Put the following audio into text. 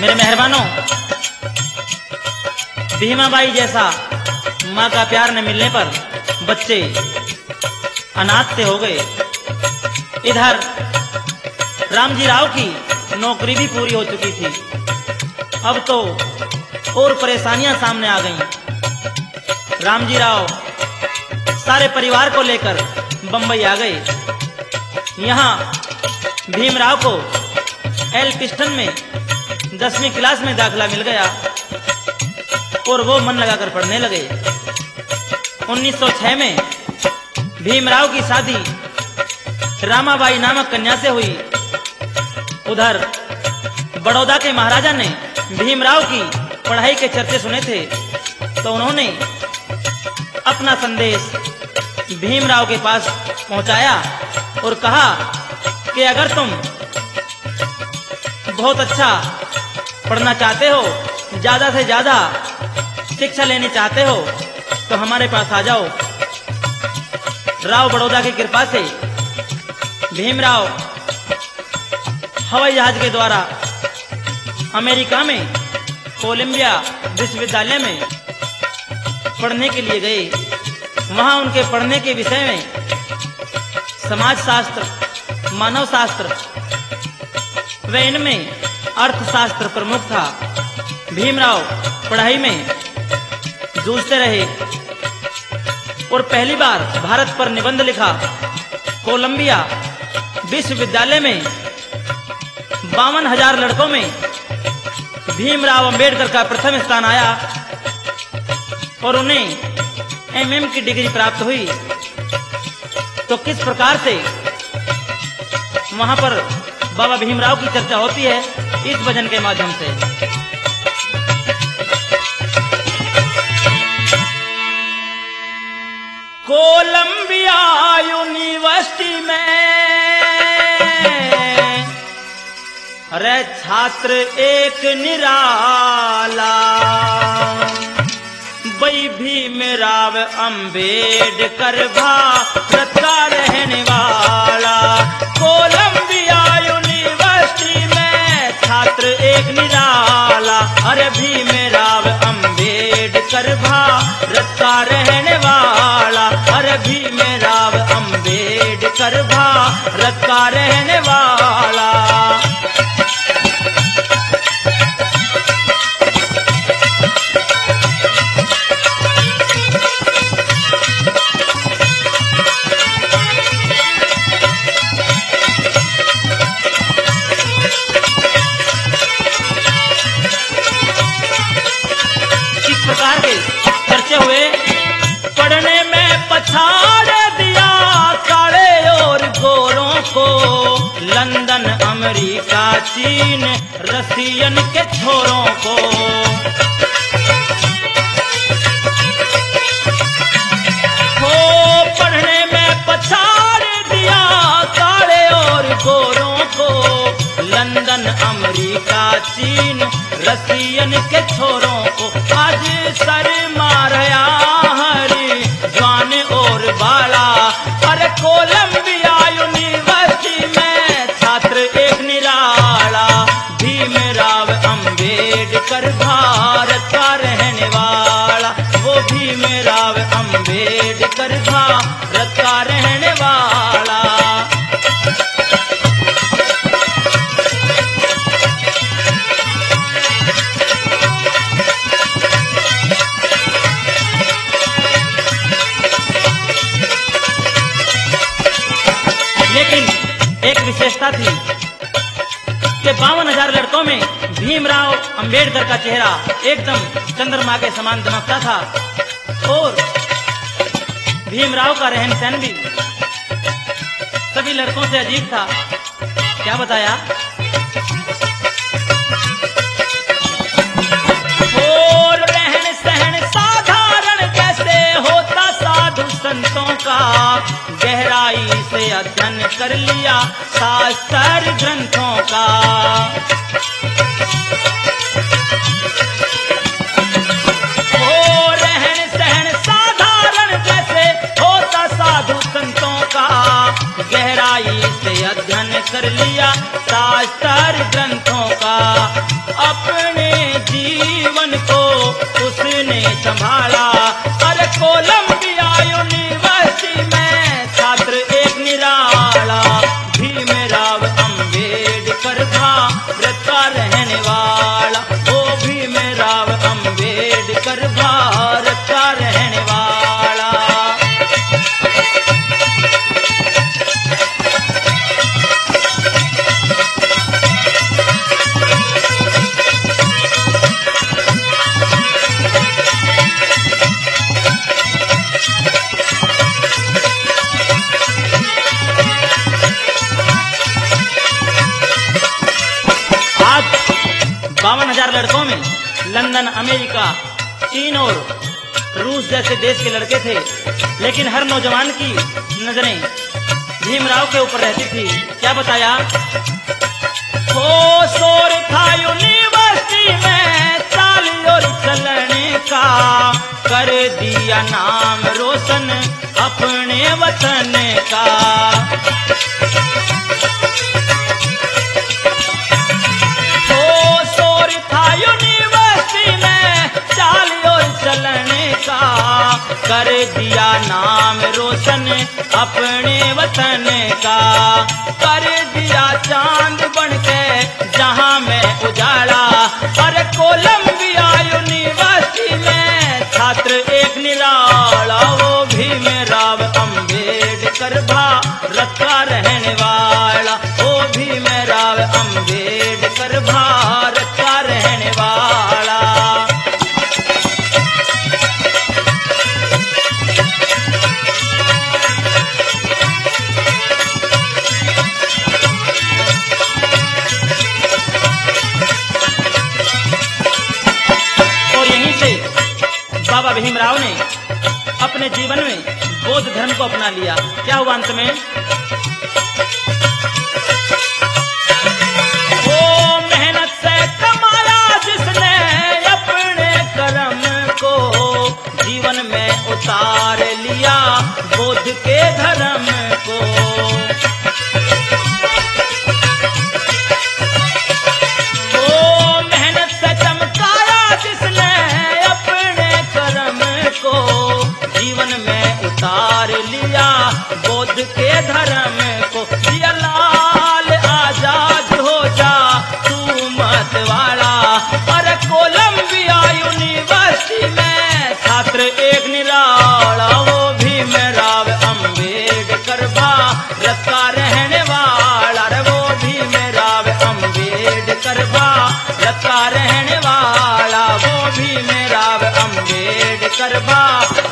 मेरे मेहरबानों, भीमाबाई जैसा माँ का प्यार न मिलने पर बच्चे अनाथ से हो गए। इधर रामजी राव की नौकरी भी पूरी हो चुकी थी। अब तो और परेशानियां सामने आ गईं। रामजी राव सारे परिवार को लेकर बंबई आ गए। यहाँ भीमराव को एल्फिंस्टन में 10वीं क्लास में दाखिला मिल गया और वो मन लगाकर पढ़ने लगे। 1906 में भीमराव की शादी रामाबाई नामक कन्या से हुई। उधर बड़ौदा के महाराजा ने भीमराव की पढ़ाई के चर्चे सुने थे, तो उन्होंने अपना संदेश भीमराव के पास पहुंचाया और कहा कि अगर तुम बहुत अच्छा पढ़ना चाहते हो, ज्यादा से ज्यादा शिक्षा लेनी चाहते हो, तो हमारे पास आ जाओ। राव बड़ौदा की कृपा से भीमराव हवाई जहाज के द्वारा अमेरिका में कोलंबिया विश्वविद्यालय में पढ़ने के लिए गए। वहां उनके पढ़ने के विषय में समाजशास्त्र, मानव शास्त्र व इनमें अर्थशास्त्र प्रमुख था। भीमराव पढ़ाई में जूझते रहे और पहली बार भारत पर निबंध लिखा। कोलंबिया विश्वविद्यालय में 52,000 लड़कों में भीमराव अंबेडकर का प्रथम स्थान आया और उन्हें एमएम की डिग्री प्राप्त हुई। तो किस प्रकार से वहां पर बाबा भीमराव की चर्चा होती है इस भजन के माध्यम से। कोलंबिया यूनिवर्सिटी में अरे छात्र एक निराला, वही भीमराव अंबेडकर भारत का रहने वाला। कोलंबिया यूनिवर्सिटी में छात्र एक निराला, अरे भीमराव अंबेडकर भारत का रहने वाला, अरे भीमराव अंबेडकर भारत का रहने वाला। पढ़ने में पछाड़ दिया काले और गोरों को, लंदन अमेरिका चीन रसियन के छोरों को। हो पढ़ने में पछाड़ दिया काले और गोरों को, लंदन अमेरिका चीन रसियन के छोरों को। आज सर मारया हरी जवान और बाला, अरे कोलंबिया यूनिवर्सिटी में छात्र एक निराला, भीमराव अंबेडकर भारत का रहने वाला, वो भीमराव अंबेडकर भारत का रहने वाला। एक विशेषता थी कि 52,000 लड़कों में भीमराव अंबेडकर का चेहरा एकदम चंद्रमा के समान दमकता था और भीमराव का रहन सहन भी सभी लड़कों से अजीब था। क्या बताया? और रहन सहन साधारण कैसे होता साधु संतों का, गहराई से अध्ययन कर लिया शास्त्र ग्रंथों का। ओ रहन सहन साधारण कैसे होता साधु संतों का, गहराई से अध्ययन कर लिया शास्त्र ग्रंथों का। अपने जीवन को उसने संभाला। अरे कोलंबिया यूनिवर्सिटी में छात्र एक निराला, भीमराव अंबेडकर भारत का रहने वाला, ओ भीमराव अंबेडकर भारत का रहने वाला। आज 52,000 लड़कों में लंदन, अमेरिका, चीन और रूस जैसे देश के लड़के थे, लेकिन हर नौजवान की नजरें भीमराव के ऊपर रहती थी। क्या बताया? हो शोर था यूनिवर्सिटी में ताली और चलने का, कर दिया नाम रोशन अपने वतन का। हो शोर था यूनिवर्सिटी में ताली और चलने का, कर दिया नाम रोशन अपने वतन का। कर दिया चांद बनके जहां में उजाला। अरे कोलंबिया यूनिवर्सिटी में छात्र एक निराला, वो भीमराव अंबेडकर भारत का रहने वाला, वो भीमराव अंबेडकर भारत का रहने वाला। बाबा भीमराव ने अपने जीवन में बौद्ध धर्म को अपना लिया। क्या हुआ अंत में? वो मेहनत से कमाया जिसने अपने कर्म को, जीवन में उतार लिया बौद्ध के धर्म को। वो मेहनत से चमकाया जिसने जीवन में उतार लिया बौद्ध के धर्म को। दिया लाल आजाद हो जा तू मत वाला। अरे कोलंबिया यूनिवर्सिटी में छात्र एक निराला, वो भीमराव अंबेडकर भारत का रहने वाला। अरे वो भीमराव अंबेडकर भारत का रहने वाला, वो भीमराव अंबेडकर भारत